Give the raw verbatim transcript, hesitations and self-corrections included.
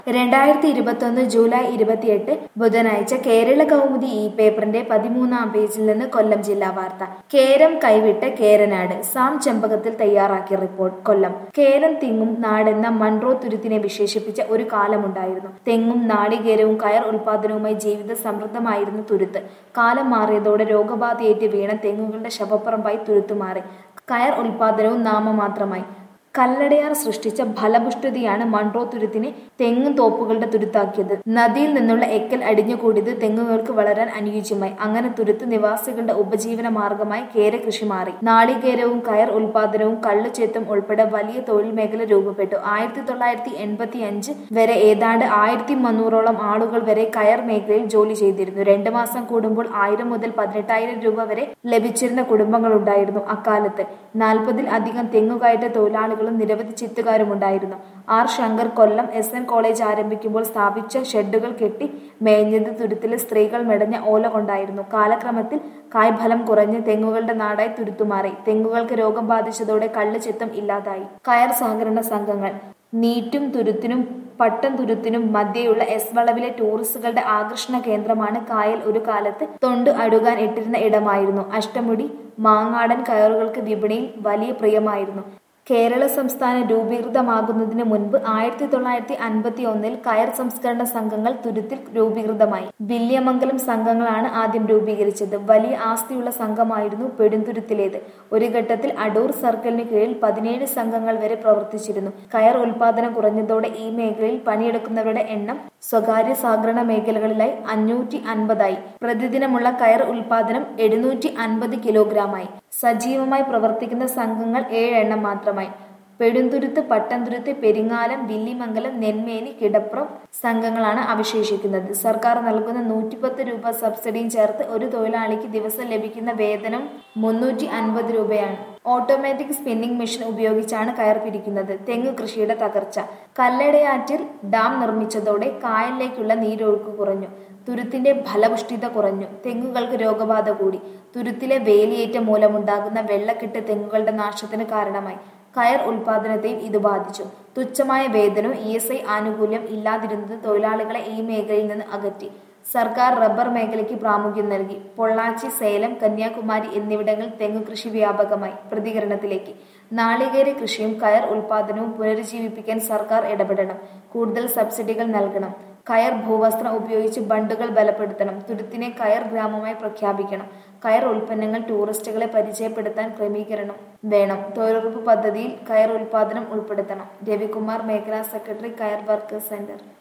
രണ്ടായിരത്തി ഇരുപത്തൊന്ന് ജൂലൈ ഇരുപത്തിയെട്ട് ബുധനാഴ്ച കേരള കൗമുദി ഈ പേപ്പറിന്റെ പതിമൂന്നാം പേജിൽ നിന്ന് കൊല്ലം ജില്ലാ വാർത്ത. കേരം കൈവിട്ട് കേരനാട്. സാം ചെമ്പകത്തിൽ തയ്യാറാക്കിയ റിപ്പോർട്ട്. കൊല്ലം. കേരം തെങ്ങും നാടെന്ന മൺട്രോ തുരുത്തിനെ വിശേഷിപ്പിച്ച ഒരു കാലമുണ്ടായിരുന്നു. തെങ്ങും നാളികേരവും കയർ ഉൽപാദനവുമായി ജീവിത സമൃദ്ധമായിരുന്നു തുരുത്ത്. കാലം മാറിയതോടെ രോഗബാധയേറ്റ് വീണ തെങ്ങുകളുടെ ശവപ്പറമ്പായി തുരുത്തു മാറി. കയർ ഉൽപാദനവും നാമമാത്രമായി. കല്ലടയാർ സൃഷ്ടിച്ച ഫലപുഷ്ടിയാണ് മൺട്രോ തുരുത്തിനെ തെങ്ങും തോപ്പുകളുടെ തുരുത്താക്കിയത്. നദിയിൽ നിന്നുള്ള എക്കൽ അടിഞ്ഞുകൂടിയത് തെങ്ങുകൾക്ക് വളരാൻ അനുയോജ്യമായി. അങ്ങനെ തുരുത്ത് നിവാസികളുടെ ഉപജീവന മാർഗമായി കേര കൃഷി മാറി. നാളികേരവും കയർ ഉൽപാദനവും കള്ളുചെത്തും ഉൾപ്പെടെ വലിയ തൊഴിൽ മേഖല രൂപപ്പെട്ടു. ആയിരത്തി തൊള്ളായിരത്തി എൺപത്തി അഞ്ച് വരെ ഏതാണ്ട് ആയിരത്തി മുന്നൂറോളം ആളുകൾ വരെ കയർ മേഖലയിൽ ജോലി ചെയ്തിരുന്നു. രണ്ടു മാസം കൂടുമ്പോൾ ആയിരം മുതൽ പതിനെട്ടായിരം രൂപ വരെ ലഭിച്ചിരുന്ന കുടുംബങ്ങളുണ്ടായിരുന്നു അക്കാലത്ത്. നാൽപ്പതിൽ അധികം തെങ്ങുകയറ്റ തൊഴിലാളികൾ നിരവധി ചിത്തുകാരുമുണ്ടായിരുന്നു. R Shankar Kollam S N college ആരംഭിക്കുമ്പോൾ സ്ഥാപിച്ച ഷെഡുകൾ കെട്ടി മേഞ്ഞത് തുരുത്തിലെ സ്ത്രീകൾ മെടഞ്ഞ ഓല കൊണ്ടായിരുന്നു. കാലക്രമത്തിൽ കായ്ഫലം കുറഞ്ഞ് തെങ്ങുകളുടെ നാടായി തുരുത്തുമാറി. തെങ്ങുകൾക്ക് രോഗം ബാധിച്ചതോടെ കള്ള് ചിത്തം ഇല്ലാതായി. കയർ സഹകരണ സംഘങ്ങൾ. നീറ്റും തുരുത്തിനും പട്ടം തുരുത്തിനും മധ്യയുള്ള എസ് വളവിലെ ടൂറിസ്റ്റുകളുടെ ആകർഷണ കേന്ദ്രമാണ് കായൽ. ഒരു കാലത്ത് തൊണ്ട് അടുകാൻ ഇട്ടിരുന്ന ഇടമായിരുന്നു. അഷ്ടമുടി മാങ്ങാടൻ കയറുകൾക്ക് വിപണിയിൽ വലിയ പ്രിയമായിരുന്നു. കേരള സംസ്ഥാനം രൂപീകൃതമാകുന്നതിന് മുൻപ് ആയിരത്തി തൊള്ളായിരത്തി അൻപത്തി ഒന്നിൽ കയർ സംസ്കരണ സംഘങ്ങൾ തുരുത്തിൽ രൂപീകൃതമായി. വില്യമംഗലം സംഘങ്ങളാണ് ആദ്യം രൂപീകരിച്ചത്. വലിയ ആസ്തിയുള്ള സംഘമായിരുന്നു പെടുംതുരുത്തിലേത്. ഒരു ഘട്ടത്തിൽ അടൂർ സർക്കിളിന് കീഴിൽ പതിനേഴ് സംഘങ്ങൾ വരെ പ്രവർത്തിച്ചിരുന്നു. കയർ ഉൽപാദനം കുറഞ്ഞതോടെ ഈ മേഖലയിൽ പണിയെടുക്കുന്നവരുടെ എണ്ണം സ്വകാര്യ സഹകരണ മേഖലകളിലായി അഞ്ഞൂറ്റി അൻപതായി. പ്രതിദിനമുള്ള കയർ ഉൽപാദനം എഴുന്നൂറ്റി അൻപത് കിലോഗ്രാമായി. സജീവമായി പ്രവർത്തിക്കുന്ന സംഘങ്ങൾ ഏഴെണ്ണം മാത്രമായി. പെടുംതുരുത്ത്, പട്ടംതുരുത്ത്, പെരിങ്ങാലം, വില്ലിമംഗലം, നെന്മേനി, കിടപ്രം സംഘങ്ങളാണ് അവശേഷിക്കുന്നത്. സർക്കാർ നൽകുന്ന നൂറ്റിപ്പത്ത് രൂപ സബ്സിഡിയും ചേർത്ത് ഒരു തൊഴിലാളിക്ക് ദിവസം ലഭിക്കുന്ന വേതനം മുന്നൂറ്റി അൻപത് രൂപയാണ്. ഓട്ടോമാറ്റിക് സ്പിന്നിംഗ് മെഷീൻ ഉപയോഗിച്ചാണ് കയർ പിരിക്കുന്നത്. തെങ്ങ് കൃഷിയുടെ തകർച്ച. കല്ലടയാറ്റിൽ ഡാം നിർമ്മിച്ചതോടെ കായലിലേക്കുള്ള നീരൊഴുക്ക് കുറഞ്ഞു. തുരുത്തിന്റെ ഫലപുഷ്ടിത കുറഞ്ഞു. തെങ്ങുകൾക്ക് രോഗബാധ കൂടി. തുരുത്തിലെ വേലിയേറ്റം മൂലമുണ്ടാകുന്ന വെള്ളക്കെട്ട് തെങ്ങുകളുടെ നാശത്തിന് കാരണമായി. കയർ ഉൽപാദനത്തെയും ഇത് ബാധിച്ചു. തുച്ഛമായ വേതനവും ഇ എസ് ഐ ആനുകൂല്യം ഇല്ലാതിരുന്നത് തൊഴിലാളികളെ ഈ മേഖലയിൽ നിന്ന് അകറ്റി. സർക്കാർ റബ്ബർ മേഖലയ്ക്ക് പ്രാമുഖ്യം നൽകി. പൊള്ളാച്ചി, സേലം, കന്യാകുമാരി എന്നിവിടങ്ങളിൽ തെങ്ങു കൃഷി വ്യാപകമായി. പ്രതികരണത്തിലേക്ക്. നാളികേര കൃഷിയും കയർ ഉൽപാദനവും പുനരുജ്ജീവിപ്പിക്കാൻ സർക്കാർ ഇടപെടണം. കൂടുതൽ സബ്സിഡികൾ നൽകണം. കയർ ഭൂവസ്ത്രം ഉപയോഗിച്ച് ബണ്ടുകൾ ബലപ്പെടുത്തണം. തുരുത്തിനെ കയർ ഗ്രാമമായി പ്രഖ്യാപിക്കണം. കയർ ഉൽപ്പന്നങ്ങൾ ടൂറിസ്റ്റുകളെ പരിചയപ്പെടുത്താൻ ക്രമീകരണം വേണം. തൊഴിലുറപ്പ് പദ്ധതിയിൽ കയർ ഉൽപാദനം ഉൾപ്പെടുത്തണം. രവികുമാർ, മേഖലാ സെക്രട്ടറി, കയർ വർക്കേഴ്സ് സെന്റർ.